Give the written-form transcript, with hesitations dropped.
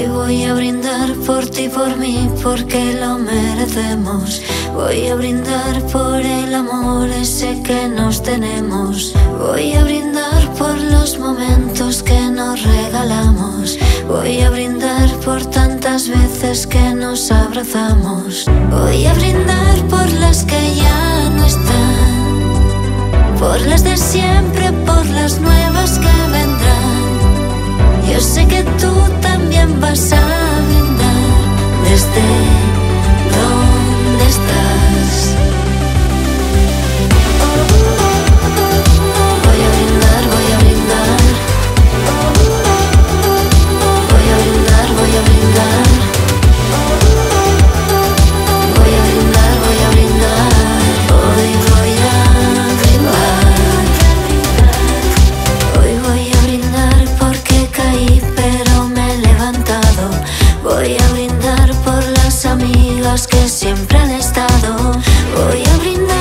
voy a brindar por ti, por mí, porque lo merecemos. Voy a brindar por el amor ese que nos tenemos. Voy a brindar por los momentos que nos regalamos. Voy a brindar por tantas veces que nos abrazamos. Voy a brindar por las que ya no están, por las de siempre, por las nuevas que vendrán. Yo sé que tú también vas a brindar desde donde estás. Voy a brindar, voy a brindar. Voy a brindar, voy a brindar. Voy a brindar, voy a brindar. Hoy voy a brindar. Hoy voy a brindar porque caí pero me he levantado. Voy a brindar por las amigas que siempre han estado. Voy a brindar